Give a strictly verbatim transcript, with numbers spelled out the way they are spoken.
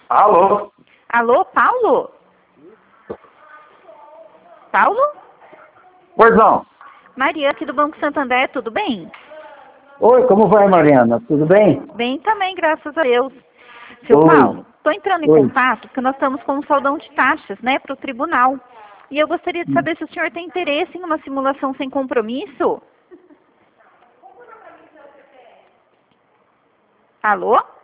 Alô? Alô, Paulo? Paulo? Pois não. Maria, aqui do Banco Santander, tudo bem? Oi, como vai, Mariana? Tudo bem? Bem também, graças a Deus. Seu Oi. Paulo, estou entrando em Oi. contato porque nós estamos com um saldão de taxas, né, para o tribunal. E eu gostaria de saber se o senhor tem interesse em uma simulação sem compromisso. Alô?